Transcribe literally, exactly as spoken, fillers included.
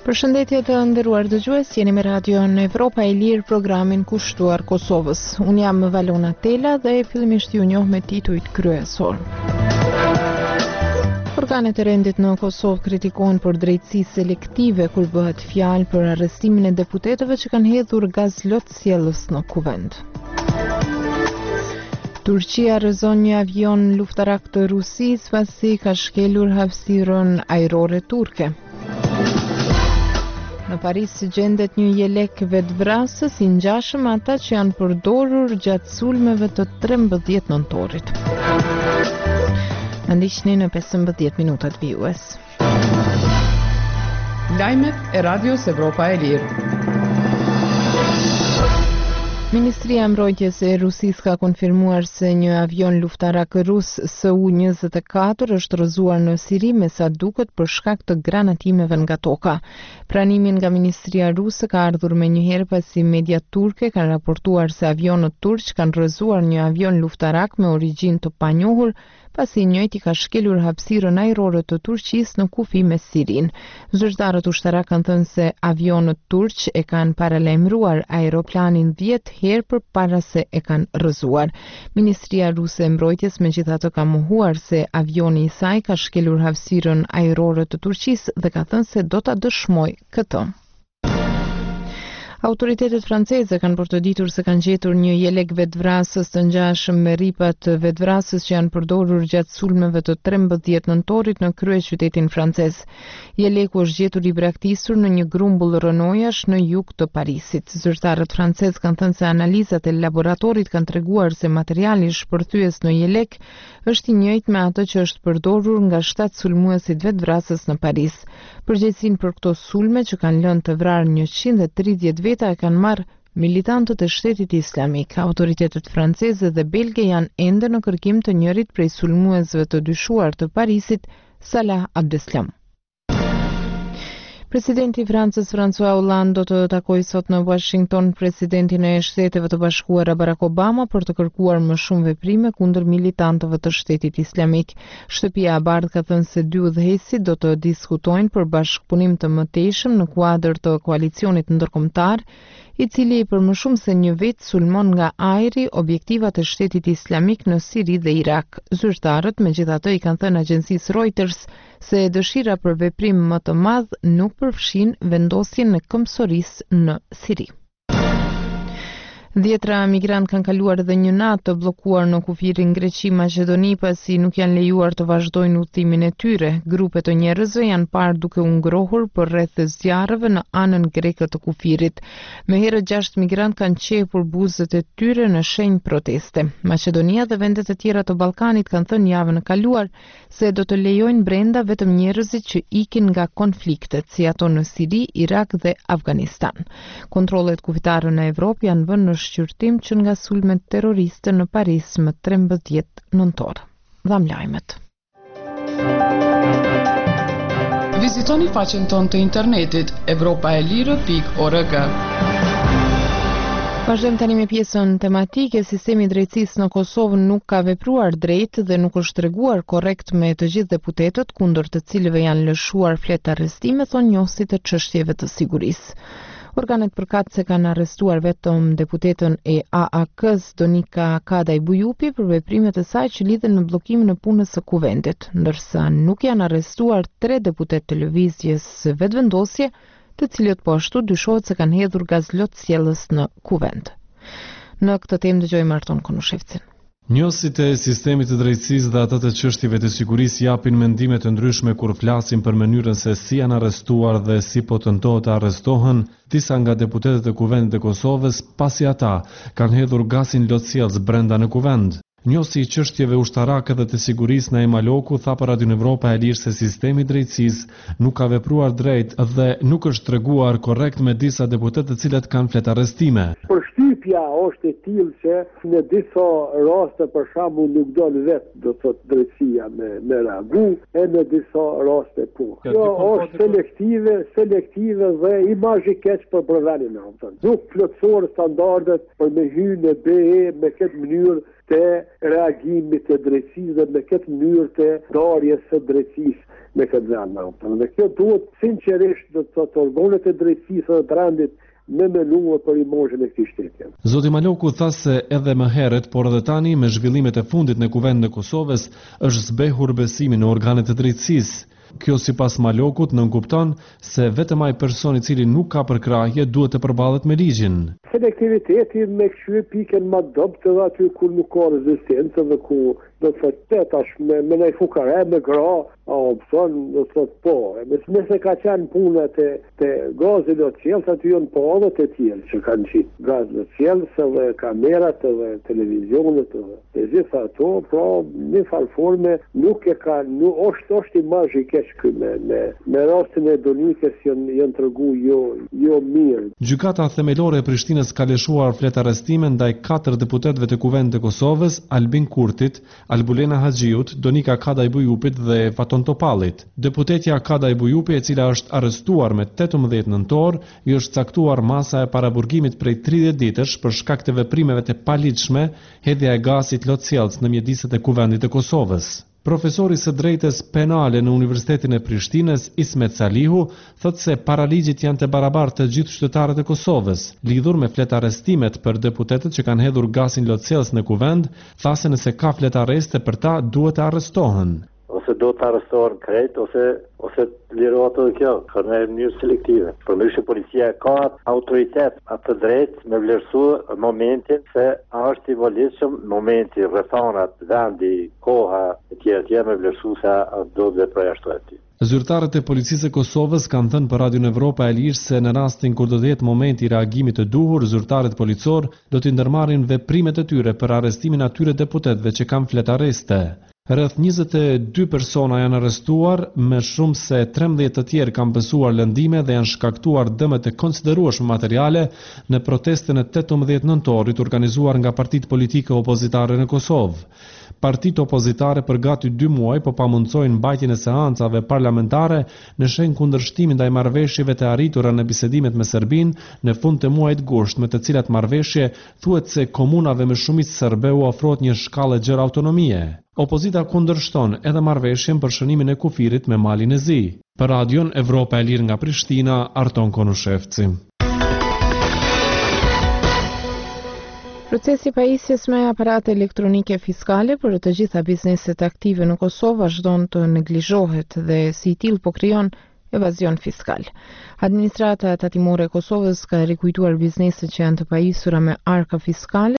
Përshëndetje të nderuar dëgjues, jeni me radion Evropa e Lirë, programin kushtuar Kosovës. Unë jam Valona Tela dhe fillimisht ju njoh me titujt kryesor. Organet e rendit në Kosovë kritikojnë për drejtësi selektive kur bëhet fjalë për arrestimin e deputetëve që kanë hedhur gaz lotësjellës në kuvend. Turqia rrezon një avion luftarak të Rusisë pasi ka shkelur hapësirën ajrore turke. Në Paris gjendet një jelek vetvrasës i ngjashëm me ata që janë përdorur gjatë sulmeve të trembëdhjetë nëntorit. Na ndiqni në pesëmbëdhjetë minutat vijues. Lajmet e Radios Evropa e Lirë. Ministria e Mbrojtjes e Rusisë ka konfirmuar se një avion luftarak rus S U njëzet e katër është rrëzuar në Siri me sa duket për shkak të granatimeve nga toka. Pranimin nga Ministria Ruse ka ardhur me një herë pasi mediat turke kanë raportuar se avionët turq kanë rrëzuar një avion luftarak me origjinë të panjohur pasi njëjti ka shkelur hapësirën ajrore të Turqisë në kufi me Sirin. Zyrtarët ushtarak kanë thënë se avionët turq e kanë paralajmëruar aeroplanin dhjetë herë përpara se e kanë rrëzuar. Ministria Ruse e Mbrojtjes megjithatë ka mohuar se avioni i saj ka shkelur hapësirën ajrore të Turqisë dhe ka thënë se do ta dëshmojë këtë. Autoritetet franceze kanë portoditur se kanë gjetur një jelek vetvrasës të ngjashëm me rripat vetvrasës që janë përdorur gjatë sulmeve të trembëdhjetë nëntorit në kryeqytetin francez. Jeleku është gjetur i braktisur në një grumbull rënojash në jug të Parisit. Zyrtarët francez kanë thënë se analizat e laboratorit kanë treguar se materiali shpërthyes në jelek është i njëjtë me atë që është përdorur nga shtatë sulmuesit vetvrasës në Paris. Përgjegjësinë për këto sulme që kanë lënë të vrarë njëqind e tridhjetë veta e kanë marrë militantët e shtetit islamik. Autoritetet franceze dhe belge janë ende në kërkim të njërit prej sulmuesve të dyshuar të Parisit, Salah Abdeslam. Presidenti i Francës François Hollande do të takojë sot në Washington presidentin e Shteteve të Bashkuara Barack Obama për të kërkuar më shumë veprime kundër militantëve të Shtetit Islamik. Shtëpia e Bardhë ka thënë se dy udhëheqësit do të diskutojnë për bashkëpunim të mëtejshëm në kuadër të koalicionit ndërkombëtar, i cili për më shumë se një vit sulmon nga ajri objektivat e Shtetit Islamik në Siri dhe Irak. Zyrtarët megjithatë i kanë thënë agjencisë Reuters se dëshira për veprim më të madh nuk përfshin vendosjen në këmbësorisë në Siri. Dhjetra migrant kanë kaluar edhe një natë të bllokuar në kufirin Greqi-Maqedoni pasi nuk janë lejuar të vazhdojnë udhëtimin e tyre. Grupe të njerëzve janë parë duke u ngrohur për rreth zjarreve në anën greke të kufirit. Më herët gjashtë migrant kanë qepur buzët e tyre në shenjë proteste. Maqedonia dhe vendet e tjera të Ballkanit kanë thënë javën e kaluar se do të lejojnë brenda vetëm njerëzit që ikin nga konfliktet, si ato në Siri, Irak dhe Afganistan. Kontrollet kufitare në Evropë janë vënë në shqyrtim që nga sulmet terroriste në Paris më trembëdhjetë nëntor. Dham lajmet. Vizitoni faqen tonë të internetit evropaelire pikë org. Vazhdojmë tani me pjesën tematike. Sistemi i drejtësisë në Kosovë nuk ka vepruar drejt dhe nuk është treguar korrekt me të gjithë deputetët kundër të cilëve janë lëshuar fletë arrestime, thonë njohësit e çështjeve të sigurisë. Organet përkatëse kanë arrestuar vetëm deputetën e A A K-s Donika Kadaj Bujupi për veprimet e saj që lidhen në bllokimin e punës së kuvendit, ndërsa nuk janë arrestuar tre deputet të lëvizjes vetëvendosje, të cilët po ashtu dyshohet se kanë hedhur gaz lotësjellës në kuvend. Në këtë temë dëgjojmë Arton Konushevcin. Njohësit e sistemit të drejtësisë dhe ata të çështjeve të sigurisë japin mendime të ndryshme kur flasin për mënyrën se si janë arrestuar dhe si po tentohet të arrestohen disa nga deputetët e kuvendit të Kosovës, pasi ata kanë hedhur gazin lotësjellës brenda në kuvend. Njohësi i çështjeve ushtarake dhe të sigurisë Naim Aloku tha për Radion Evropa e Lirë se sistemi i drejtësisë nuk ka vepruar drejt dhe nuk është treguar korrekt me disa deputetë të cilët kanë flet arrestime. Përshtypja është e tillë që në disa raste për shembull nuk don vetë do thotë drejtësia me me reagu, e në disa raste po. Kjo është selektive, selektive dhe imazh i keq për provimin e Nuk plotësor standardet për me hyrë në B E me këtë mënyrë të reagimit të drejtësisë dhe me këtë mënyrë të ndarjes së drejtësisë me këtë vend. Dhe kjo duhet sinqerisht do të thotë organet e drejtësisë dhe të rendit me menuar për imazhin e këtij shteti. Zoti Maloku tha se edhe më herët, por edhe tani me zhvillimet e fundit në Kuvendin e Kosovës është zbehur besimi në organet e drejtësisë. Kjo sipas Malokut nënkupton se vetëm ai person i cili nuk ka përkrahje duhet të përballet me ligjin. Selektiviteti me këshy pikën më dobët edhe aty ku nuk ka rezistencë dhe ku do të thotë tash me me një fukare me gra, a opsion do të thotë po. Nëse ka qenë puna të të gazit do të qelës, aty janë po edhe të tjerë që kanë qenë gaz do të qelës dhe kamerat dhe televizionet dhe gjitha ato, pra në farë forme nuk e ka, nuk është është imazh i keq ky me me me rastin e Donikës janë janë tregu jo jo mirë. Gjykata themelore e Prishtinës ka lëshuar flet arrestime ndaj katër deputetëve të Kuvendit të Kosovës, Albin Kurtit, Albulena Haxhiut, Donika Kadaj Bujupit dhe Faton Topallit. Deputetja Kadaj Bujupi, e cila është arrestuar me tetëmbëdhjetë nëntor, i është caktuar masa e paraburgimit prej tridhjetë ditësh për shkak të veprimeve të paligjshme, hedhja e gazit lotësjellës në mjediset e Kuvendit të Kosovës. Profesori së drejtës penale në Universitetin e Prishtinës, Ismet Salihu, thotë se paraligjit janë të barabartë të gjithë qytetarët e Kosovës. Lidhur me flet arrestimet për deputetët që kanë hedhur gazin lotësjellës në Kuvend, tha se nëse ka flet arreste për ta duhet të arrestohen. Ose do të arrestohen krejt, ose ose lirohet edhe kjo, në mënyrë selektive. Përndryshe policia ka autoritet atë drejt me vlerësu momentin se a është i volitshëm momenti, rrethonat, vendi, koha e tjera tjera me vlerësu se a do të përjashtohet aty. Zyrtarët e policisë e Kosovës kanë thënë për Radion Evropa e Lirë se në rastin kur do të jetë momenti i reagimit të duhur, zyrtarët policor do të ndërmarrin veprimet e tyre për arrestimin atyre deputetëve që kanë flet arreste. Rreth njëzet e dy persona janë arrestuar, me shumë se trembëdhjetë të tjerë kanë besuar lëndime dhe janë shkaktuar dëme të konsiderueshme materiale në protestën e tetëmbëdhjetë nëntorit organizuar nga partitë politike opozitare në Kosovë. Partitë opozitare për gati dy muaj po pamundsojnë mbajtjen e seancave parlamentare në shenjë kundërshtimin ndaj marrëveshjeve të arritura në bisedimet me Serbinë në fund të muajit gusht, me të cilat marrëveshje thuhet se komunave me shumicë serbe u ofrohet një shkallë gjerë autonomie. Opozita kundërshton edhe marrëveshjen për shënimin e kufirit me Malin e Zi. Për Radion Evropa e Lirë nga Prishtina, Arton Konushevci. Procesi pajisjes me aparate elektronike fiskale për të gjitha bizneset aktive në Kosovë vazhdon të neglizhohet dhe si i tillë po krijon evazion fiskal. Administrata tatimore e Kosovës ka rikujtuar bizneset që janë të pajisura me arka fiskale